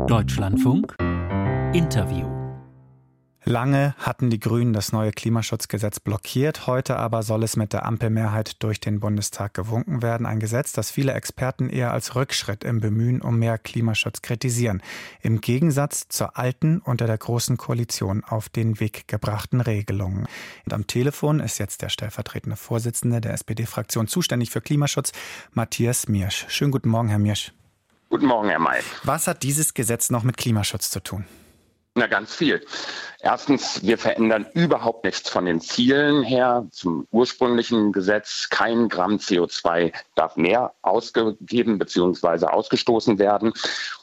Deutschlandfunk Interview. Lange hatten die Grünen das neue Klimaschutzgesetz blockiert. Heute aber soll es mit der Ampelmehrheit durch den Bundestag gewunken werden. Ein Gesetz, das viele Experten eher als Rückschritt im Bemühen um mehr Klimaschutz kritisieren. Im Gegensatz zur alten, unter der Großen Koalition auf den Weg gebrachten Regelungen. Und am Telefon ist jetzt der stellvertretende Vorsitzende der SPD-Fraktion zuständig für Klimaschutz, Matthias Miersch. Schönen guten Morgen, Herr Miersch. Guten Morgen, Herr May. Was hat dieses Gesetz noch mit Klimaschutz zu tun? Na, ganz viel. Erstens, wir verändern überhaupt nichts von den Zielen her zum ursprünglichen Gesetz. Kein Gramm CO2 darf mehr ausgegeben bzw. ausgestoßen werden.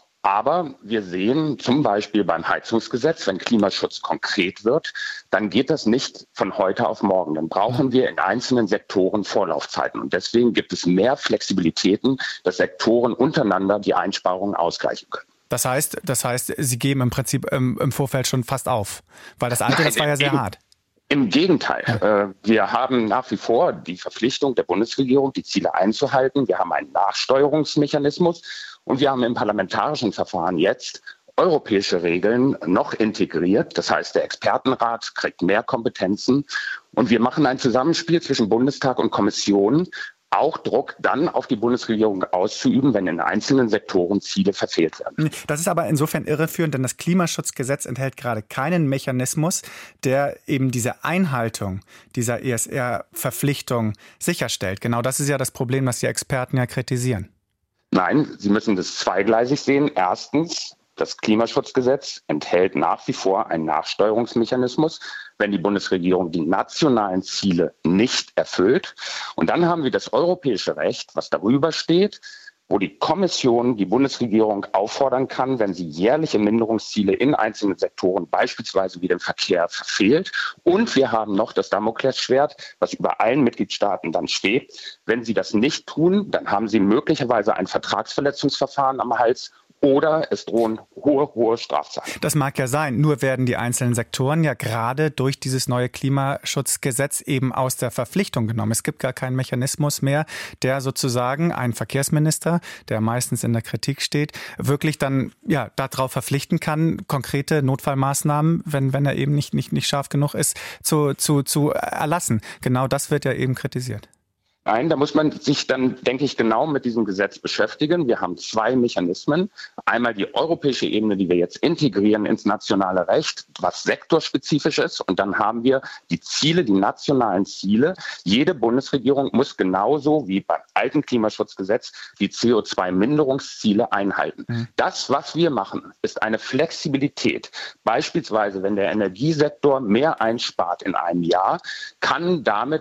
Aber wir sehen zum Beispiel beim Heizungsgesetz, wenn Klimaschutz konkret wird, dann geht das nicht von heute auf morgen. Dann brauchen wir in einzelnen Sektoren Vorlaufzeiten. Und deswegen gibt es mehr Flexibilitäten, dass Sektoren untereinander die Einsparungen ausgleichen können. Das heißt, Sie geben im Prinzip im Vorfeld schon fast auf, weil das alte, das war ja sehr hart. Im Gegenteil. Wir haben nach wie vor die Verpflichtung der Bundesregierung, die Ziele einzuhalten. Wir haben einen Nachsteuerungsmechanismus und wir haben im parlamentarischen Verfahren jetzt europäische Regeln noch integriert. Das heißt, der Expertenrat kriegt mehr Kompetenzen und wir machen ein Zusammenspiel zwischen Bundestag und Kommission, auch Druck dann auf die Bundesregierung auszuüben, wenn in einzelnen Sektoren Ziele verfehlt werden. Das ist aber insofern irreführend, denn das Klimaschutzgesetz enthält gerade keinen Mechanismus, der eben diese Einhaltung dieser ESR-Verpflichtung sicherstellt. Genau das ist ja das Problem, das die Experten ja kritisieren. Nein, Sie müssen das zweigleisig sehen. Erstens, das Klimaschutzgesetz enthält nach wie vor einen Nachsteuerungsmechanismus, wenn die Bundesregierung die nationalen Ziele nicht erfüllt. Und dann haben wir das europäische Recht, was darüber steht, wo die Kommission die Bundesregierung auffordern kann, wenn sie jährliche Minderungsziele in einzelnen Sektoren, beispielsweise wie dem Verkehr, verfehlt. Und wir haben noch das Damoklesschwert, was über allen Mitgliedstaaten dann schwebt. Wenn sie das nicht tun, dann haben sie möglicherweise ein Vertragsverletzungsverfahren am Hals. Oder es drohen hohe Strafzahlungen. Das mag ja sein, nur werden die einzelnen Sektoren ja gerade durch dieses neue Klimaschutzgesetz eben aus der Verpflichtung genommen. Es gibt gar keinen Mechanismus mehr, der sozusagen einen Verkehrsminister, der meistens in der Kritik steht, wirklich dann ja darauf verpflichten kann, konkrete Notfallmaßnahmen, wenn er eben nicht scharf genug ist, zu erlassen. Genau das wird ja eben kritisiert. Nein, da muss man sich dann, denke ich, genau mit diesem Gesetz beschäftigen. Wir haben zwei Mechanismen. Einmal die europäische Ebene, die wir jetzt integrieren ins nationale Recht, was sektorspezifisch ist. Und dann haben wir die Ziele, die nationalen Ziele. Jede Bundesregierung muss genauso wie beim alten Klimaschutzgesetz die CO2-Minderungsziele einhalten. Das, was wir machen, ist eine Flexibilität. Beispielsweise, wenn der Energiesektor mehr einspart in einem Jahr, können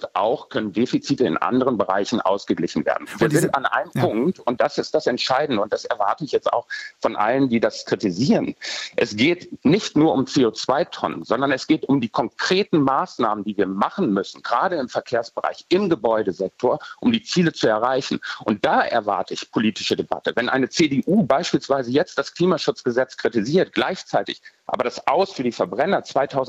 Defizite in anderen Bereichen ausgeglichen werden. Wir sind an einem Punkt, und das ist das Entscheidende, und das erwarte ich jetzt auch von allen, die das kritisieren. Es geht nicht nur um CO2-Tonnen, sondern es geht um die konkreten Maßnahmen, die wir machen müssen, gerade im Verkehrsbereich, im Gebäudesektor, um die Ziele zu erreichen. Und da erwarte ich politische Debatte. Wenn eine CDU beispielsweise jetzt das Klimaschutzgesetz kritisiert, gleichzeitig aber das Aus für die Verbrenner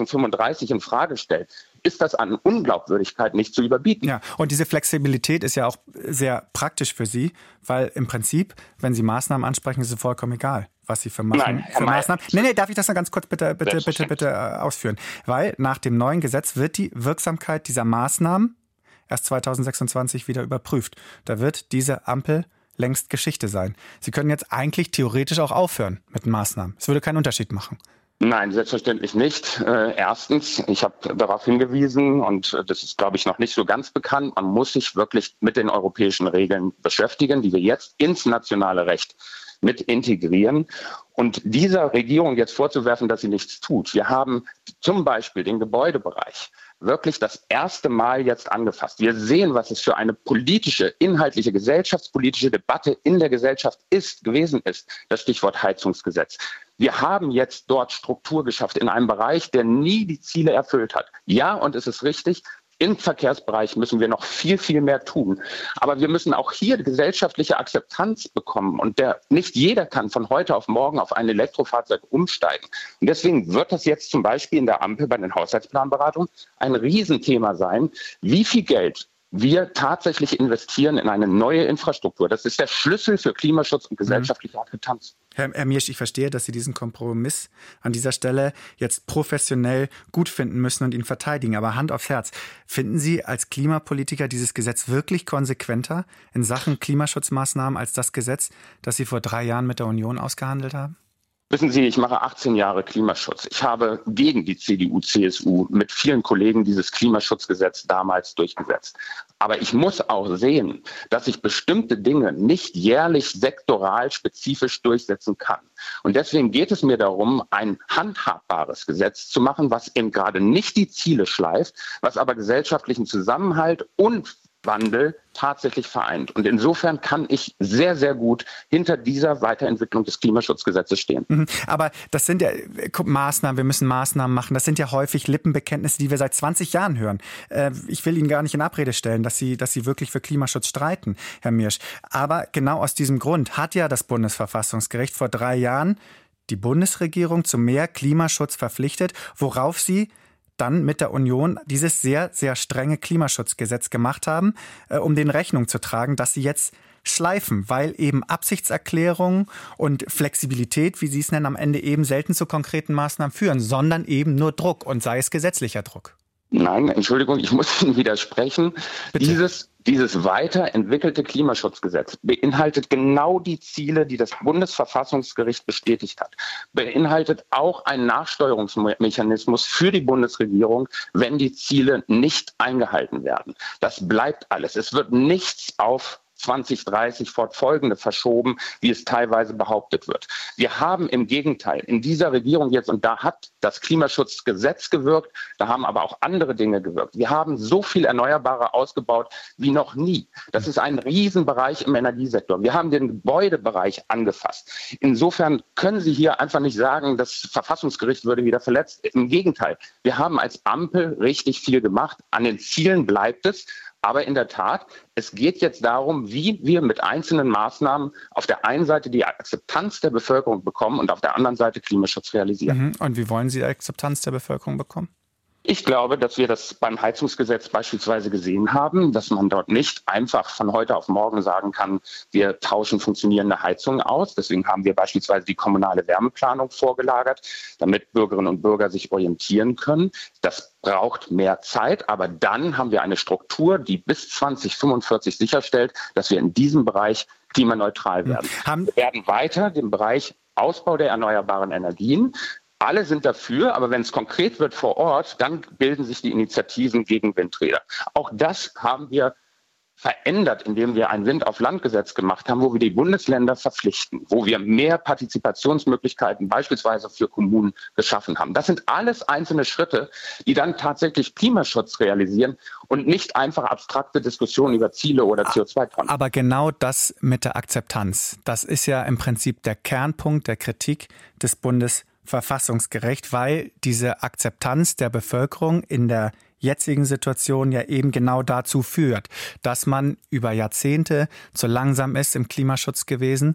2035 in Frage stellt, ist das an Unglaubwürdigkeit nicht zu überbieten. Ja, und diese Flexibilität ist ja auch sehr praktisch für Sie, weil im Prinzip, wenn Sie Maßnahmen ansprechen, ist es vollkommen egal, was Sie für Maßnahmen. Nee, darf ich das noch ganz kurz bitte ausführen? Weil nach dem neuen Gesetz wird die Wirksamkeit dieser Maßnahmen erst 2026 wieder überprüft. Da wird diese Ampel längst Geschichte sein. Sie können jetzt eigentlich theoretisch auch aufhören mit den Maßnahmen. Es würde keinen Unterschied machen. Nein, selbstverständlich nicht. Erstens, ich habe darauf hingewiesen, und das ist, glaube ich, noch nicht so ganz bekannt, man muss sich wirklich mit den europäischen Regeln beschäftigen, die wir jetzt ins nationale Recht mit integrieren. Und dieser Regierung jetzt vorzuwerfen, dass sie nichts tut. Wir haben zum Beispiel den Gebäudebereich wirklich das erste Mal jetzt angefasst. Wir sehen, was es für eine politische, inhaltliche, gesellschaftspolitische Debatte in der Gesellschaft gewesen ist. Das Stichwort Heizungsgesetz. Wir haben jetzt dort Struktur geschafft in einem Bereich, der nie die Ziele erfüllt hat. Ja, und es ist richtig, im Verkehrsbereich müssen wir noch viel, viel mehr tun. Aber wir müssen auch hier gesellschaftliche Akzeptanz bekommen. Und nicht jeder kann von heute auf morgen auf ein Elektrofahrzeug umsteigen. Und deswegen wird das jetzt zum Beispiel in der Ampel bei den Haushaltsplanberatungen ein Riesenthema sein, wie viel Geld wir tatsächlich investieren in eine neue Infrastruktur. Das ist der Schlüssel für Klimaschutz und gesellschaftliche Akzeptanz. Herr Miersch, ich verstehe, dass Sie diesen Kompromiss an dieser Stelle jetzt professionell gut finden müssen und ihn verteidigen. Aber Hand aufs Herz, finden Sie als Klimapolitiker dieses Gesetz wirklich konsequenter in Sachen Klimaschutzmaßnahmen als das Gesetz, das Sie vor 3 Jahren mit der Union ausgehandelt haben? Wissen Sie, ich mache 18 Jahre Klimaschutz. Ich habe gegen die CDU, CSU mit vielen Kollegen dieses Klimaschutzgesetz damals durchgesetzt. Aber ich muss auch sehen, dass ich bestimmte Dinge nicht jährlich sektoral spezifisch durchsetzen kann. Und deswegen geht es mir darum, ein handhabbares Gesetz zu machen, was eben gerade nicht die Ziele schleift, was aber gesellschaftlichen Zusammenhalt und Wandel tatsächlich vereint. Und insofern kann ich sehr, sehr gut hinter dieser Weiterentwicklung des Klimaschutzgesetzes stehen. Aber das sind ja Maßnahmen, wir müssen Maßnahmen machen. Das sind ja häufig Lippenbekenntnisse, die wir seit 20 Jahren hören. Ich will Ihnen gar nicht in Abrede stellen, dass Sie wirklich für Klimaschutz streiten, Herr Miersch. Aber genau aus diesem Grund hat ja das Bundesverfassungsgericht vor 3 Jahren die Bundesregierung zu mehr Klimaschutz verpflichtet, worauf Sie dann mit der Union dieses sehr, sehr strenge Klimaschutzgesetz gemacht haben, um den Rechnung zu tragen, dass sie jetzt schleifen, weil eben Absichtserklärungen und Flexibilität, wie Sie es nennen, am Ende eben selten zu konkreten Maßnahmen führen, sondern eben nur Druck und sei es gesetzlicher Druck. Nein, Entschuldigung, ich muss Ihnen widersprechen. Dieses weiterentwickelte Klimaschutzgesetz beinhaltet genau die Ziele, die das Bundesverfassungsgericht bestätigt hat. Beinhaltet auch einen Nachsteuerungsmechanismus für die Bundesregierung, wenn die Ziele nicht eingehalten werden. Das bleibt alles. Es wird nichts auf 2030 fortfolgende verschoben, wie es teilweise behauptet wird. Wir haben im Gegenteil in dieser Regierung jetzt, und da hat das Klimaschutzgesetz gewirkt, da haben aber auch andere Dinge gewirkt. Wir haben so viel Erneuerbare ausgebaut wie noch nie. Das ist ein Riesenbereich im Energiesektor. Wir haben den Gebäudebereich angefasst. Insofern können Sie hier einfach nicht sagen, das Verfassungsgericht würde wieder verletzt. Im Gegenteil, wir haben als Ampel richtig viel gemacht. An den Zielen bleibt es. Aber in der Tat, es geht jetzt darum, wie wir mit einzelnen Maßnahmen auf der einen Seite die Akzeptanz der Bevölkerung bekommen und auf der anderen Seite Klimaschutz realisieren. Und wie wollen Sie die Akzeptanz der Bevölkerung bekommen? Ich glaube, dass wir das beim Heizungsgesetz beispielsweise gesehen haben, dass man dort nicht einfach von heute auf morgen sagen kann, wir tauschen funktionierende Heizungen aus. Deswegen haben wir beispielsweise die kommunale Wärmeplanung vorgelagert, damit Bürgerinnen und Bürger sich orientieren können. Das braucht mehr Zeit, aber dann haben wir eine Struktur, die bis 2045 sicherstellt, dass wir in diesem Bereich klimaneutral werden. Wir werden weiter den Bereich Ausbau der erneuerbaren Energien. Alle sind dafür, aber wenn es konkret wird vor Ort, dann bilden sich die Initiativen gegen Windräder. Auch das haben wir verändert, indem wir ein Wind-auf-Land-Gesetz gemacht haben, wo wir die Bundesländer verpflichten, wo wir mehr Partizipationsmöglichkeiten beispielsweise für Kommunen geschaffen haben. Das sind alles einzelne Schritte, die dann tatsächlich Klimaschutz realisieren und nicht einfach abstrakte Diskussionen über Ziele oder CO2-Tonnen. Aber genau das mit der Akzeptanz, das ist ja im Prinzip der Kernpunkt der Kritik des Bundesverfassungsgerichts, weil diese Akzeptanz der Bevölkerung in der jetzigen Situation ja eben genau dazu führt, dass man über Jahrzehnte zu langsam ist im Klimaschutz gewesen.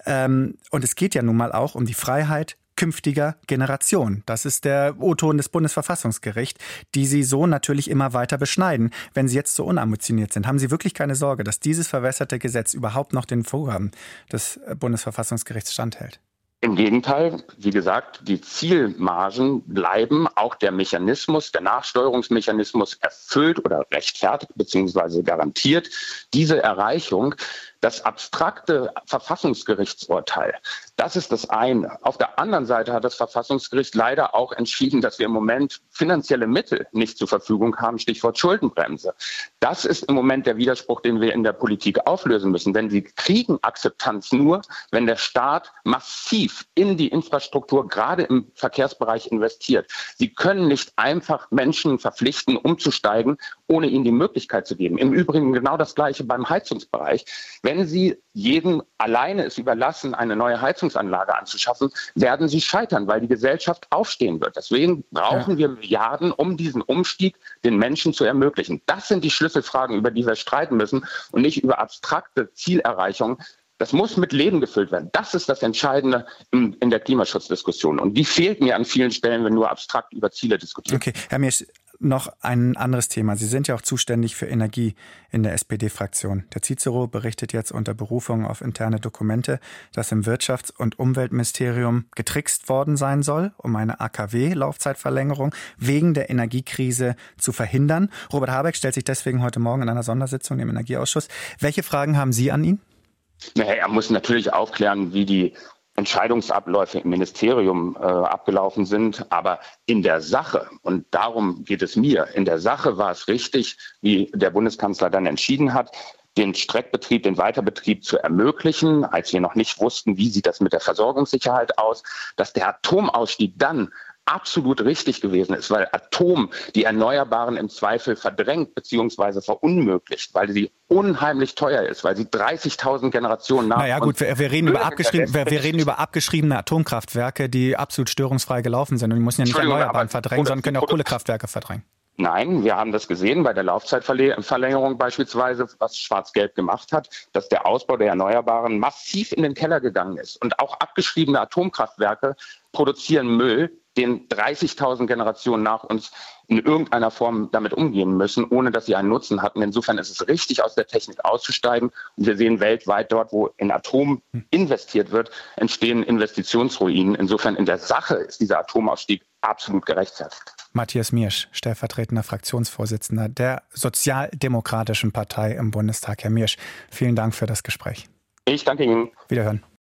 Und es geht ja nun mal auch um die Freiheit künftiger Generationen. Das ist der O-Ton des Bundesverfassungsgerichts, die Sie so natürlich immer weiter beschneiden, wenn Sie jetzt so unambitioniert sind. Haben Sie wirklich keine Sorge, dass dieses verwässerte Gesetz überhaupt noch den Vorgaben des Bundesverfassungsgerichts standhält? Im Gegenteil, wie gesagt, die Zielmargen bleiben, auch der Mechanismus, der Nachsteuerungsmechanismus erfüllt oder rechtfertigt bzw. garantiert diese Erreichung. Das abstrakte Verfassungsgerichtsurteil, das ist das eine. Auf der anderen Seite hat das Verfassungsgericht leider auch entschieden, dass wir im Moment finanzielle Mittel nicht zur Verfügung haben, Stichwort Schuldenbremse. Das ist im Moment der Widerspruch, den wir in der Politik auflösen müssen. Denn sie kriegen Akzeptanz nur, wenn der Staat massiv in die Infrastruktur, gerade im Verkehrsbereich, investiert. Sie können nicht einfach Menschen verpflichten, umzusteigen, ohne ihnen die Möglichkeit zu geben. Im Übrigen genau das Gleiche beim Heizungsbereich. Wenn Sie jedem alleine es überlassen, eine neue Heizungsanlage anzuschaffen, werden Sie scheitern, weil die Gesellschaft aufstehen wird. Deswegen brauchen wir Milliarden, um diesen Umstieg den Menschen zu ermöglichen. Das sind die Schlüsselfragen, über die wir streiten müssen und nicht über abstrakte Zielerreichungen. Das muss mit Leben gefüllt werden. Das ist das Entscheidende in der Klimaschutzdiskussion. Und die fehlt mir an vielen Stellen, wenn nur abstrakt über Ziele diskutiert. Okay, Herr Miersch, noch ein anderes Thema. Sie sind ja auch zuständig für Energie in der SPD-Fraktion. Der Cicero berichtet jetzt unter Berufung auf interne Dokumente, dass im Wirtschafts- und Umweltministerium getrickst worden sein soll, um eine AKW-Laufzeitverlängerung wegen der Energiekrise zu verhindern. Robert Habeck stellt sich deswegen heute Morgen in einer Sondersitzung im Energieausschuss. Welche Fragen haben Sie an ihn? Er muss natürlich aufklären, wie die Entscheidungsabläufe im Ministerium abgelaufen sind. Aber in der Sache, und darum geht es mir, in der Sache war es richtig, wie der Bundeskanzler dann entschieden hat, den Streckbetrieb, den Weiterbetrieb zu ermöglichen, als wir noch nicht wussten, wie sieht das mit der Versorgungssicherheit aus, dass der Atomausstieg dann absolut richtig gewesen ist, weil Atom die Erneuerbaren im Zweifel verdrängt bzw. verunmöglicht, weil sie unheimlich teuer ist, weil sie 30.000 Generationen nach... Naja gut, wir reden über abgeschriebene Atomkraftwerke, die absolut störungsfrei gelaufen sind. Und die müssen ja nicht Erneuerbaren verdrängen, sondern können auch Kohlekraftwerke verdrängen. Nein, wir haben das gesehen bei der Laufzeitverlängerung beispielsweise, was Schwarz-Gelb gemacht hat, dass der Ausbau der Erneuerbaren massiv in den Keller gegangen ist. Und auch abgeschriebene Atomkraftwerke produzieren Müll, den 30.000 Generationen nach uns in irgendeiner Form damit umgehen müssen, ohne dass sie einen Nutzen hatten. Insofern ist es richtig, aus der Technik auszusteigen. Und wir sehen weltweit dort, wo in Atom investiert wird, entstehen Investitionsruinen. Insofern in der Sache ist dieser Atomausstieg absolut gerechtfertigt. Matthias Miersch, stellvertretender Fraktionsvorsitzender der Sozialdemokratischen Partei im Bundestag. Herr Miersch, vielen Dank für das Gespräch. Ich danke Ihnen. Wiederhören.